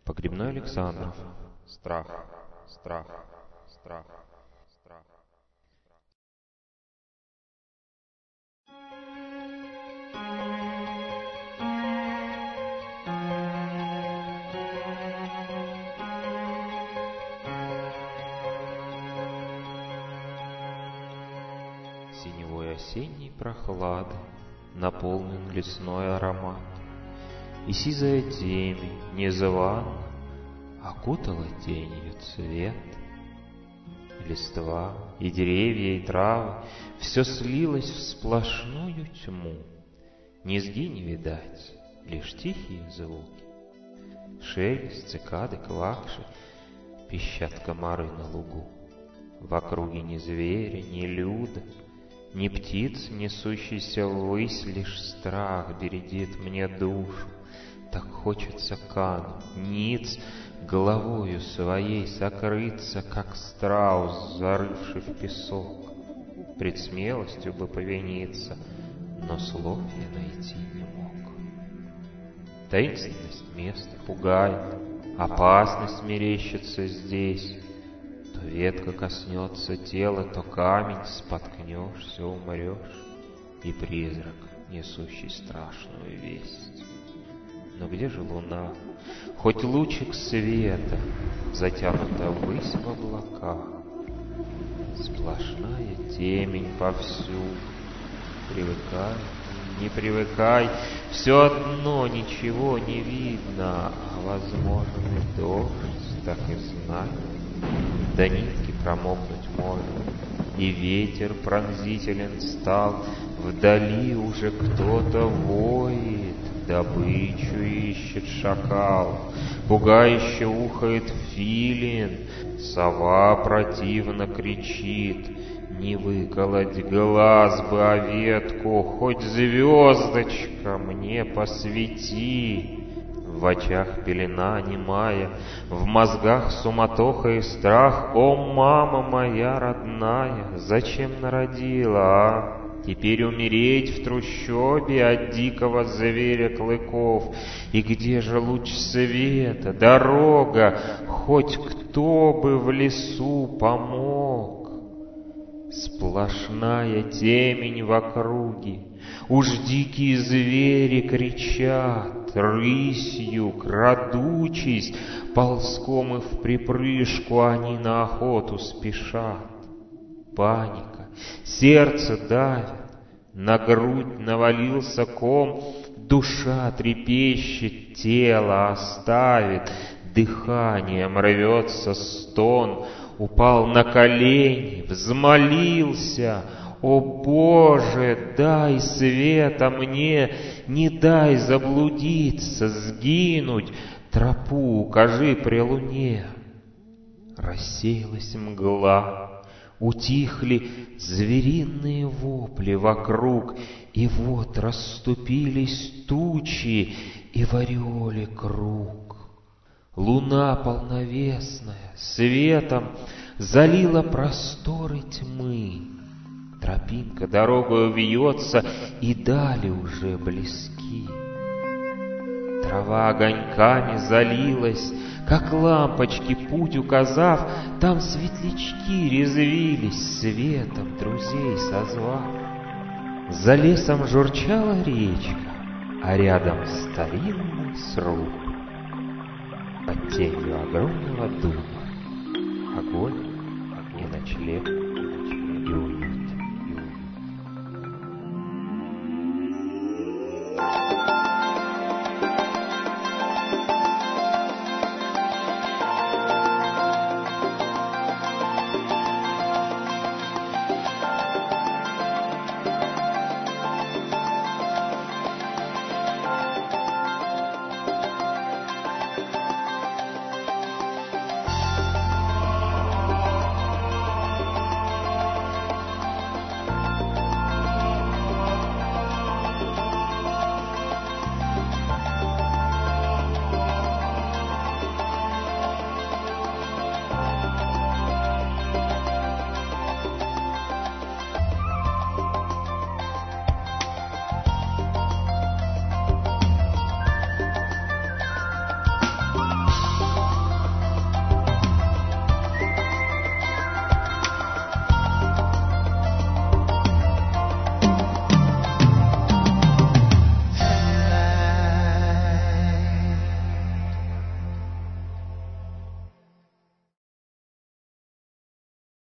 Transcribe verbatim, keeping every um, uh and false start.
Погребной Александров. Страх, страх, страх, страх. Синевой осенней прохлады наполнен лесной аромат, и сизая темень незвано окутала тенью цвет. Листва и деревья и травы — все слилось в сплошную тьму. Низги не видать, лишь тихие звуки. Шелест, цикады, квакши, пищат комары на лугу. В округе ни зверя, ни люда, ни птиц, несущийся ввысь, лишь страх бередит мне душу. Так хочется кану, ниц, головою своей сокрыться, как страус, зарывший в песок. Пред смелостью бы повиниться, но слов я найти не мог. Таинственность места пугает, опасность мерещится здесь. То ветка коснется тела, то камень, споткнешься, умрешь, и призрак, несущий страшную весть. Но где же луна? Хоть лучик света, затянута ввысь в облаках. Сплошная темень повсюду. Привыкай, не привыкай, все одно ничего не видно, а возможно дождь, так и знай. До нитки промокнуть можно, и ветер пронзителен стал. Вдали уже кто-то воет, добычу ищет шакал. Пугающе ухает филин, сова противно кричит. Не выколоть глаз бы о ветку, хоть звездочка мне посвети. В очах пелена немая, в мозгах суматоха и страх. О, мама моя родная, зачем народила, а? Теперь умереть в трущобе от дикого зверя клыков. И где же луч света, дорога, хоть кто бы в лесу помог? Сплошная темень в округе, уж дикие звери кричат, рысью, крадучись, ползком и вприпрыжку они на охоту спешат. Паника, сердце давит, на грудь навалился ком, душа трепещет, тело оставит, дыханием рвется стон. Упал на колени, взмолился: «О Боже, дай света мне, не дай заблудиться, сгинуть, тропу укажи при луне». Рассеялась мгла, утихли звериные вопли вокруг, и вот расступились тучи, и в ореоле круг. Луна полновесная светом залила просторы тьмы. Тропинка дорогою вьется, и дали уже близки. Трава огоньками залилась, как лампочки путь указав. Там светлячки резвились, светом друзей созвав. За лесом журчала речка, а рядом старинный сруб. Под тенью огромного дуба огонь, и ночлег, и уют.